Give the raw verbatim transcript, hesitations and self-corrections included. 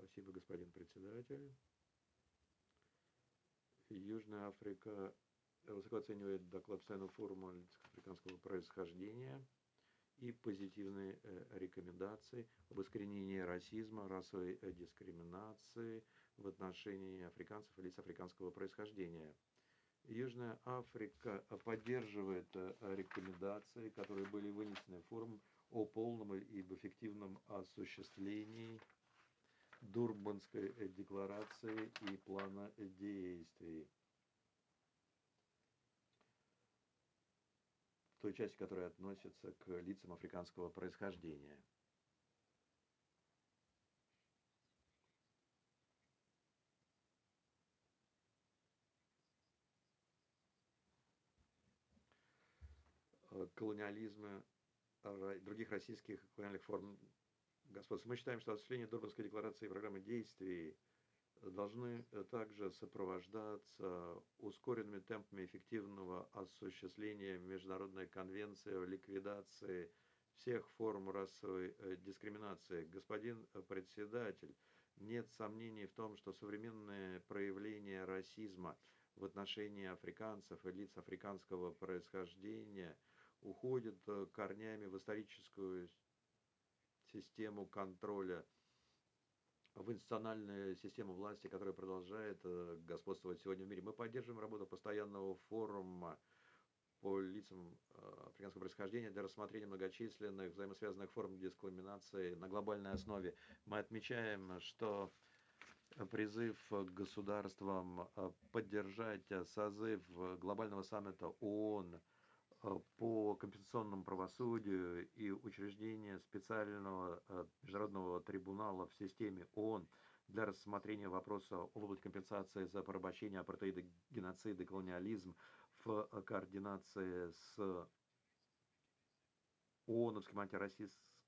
Спасибо, господин председатель. Южная Африка высоко оценивает доклад Постоянного форума лиц африканского происхождения и позитивные э, рекомендации об искоренении расизма, расовой э, дискриминации в отношении африканцев и лиц африканского происхождения. Южная Африка поддерживает э, рекомендации, которые были вынесены в форум о полном и эффективном осуществлении Дурбанской э, декларации и плана действий. Той части, которая относится к лицам африканского происхождения. Колониализма, других российских колониальных форм господства. Мы считаем, что осуществление Дурбанской декларации и программы действий должны также сопровождаться ускоренными темпами эффективного осуществления Международной конвенции о ликвидации всех форм расовой дискриминации. Господин председатель, нет сомнений в том, что современные проявления расизма в отношении африканцев и лиц африканского происхождения уходят корнями в историческую систему контроля, в институциональную систему власти, которая продолжает господствовать сегодня в мире. Мы поддерживаем работу постоянного форума по лицам африканского происхождения для рассмотрения многочисленных взаимосвязанных форм дискриминации на глобальной основе. Мы отмечаем, что призыв к государствам поддержать созыв глобального саммита ООН по компенсационному правосудию и учреждение специального международного трибунала в системе ООН для рассмотрения вопроса об области компенсации за порабощение, апартеида, геноцид и колониализм в координации с ООНовским антирасистским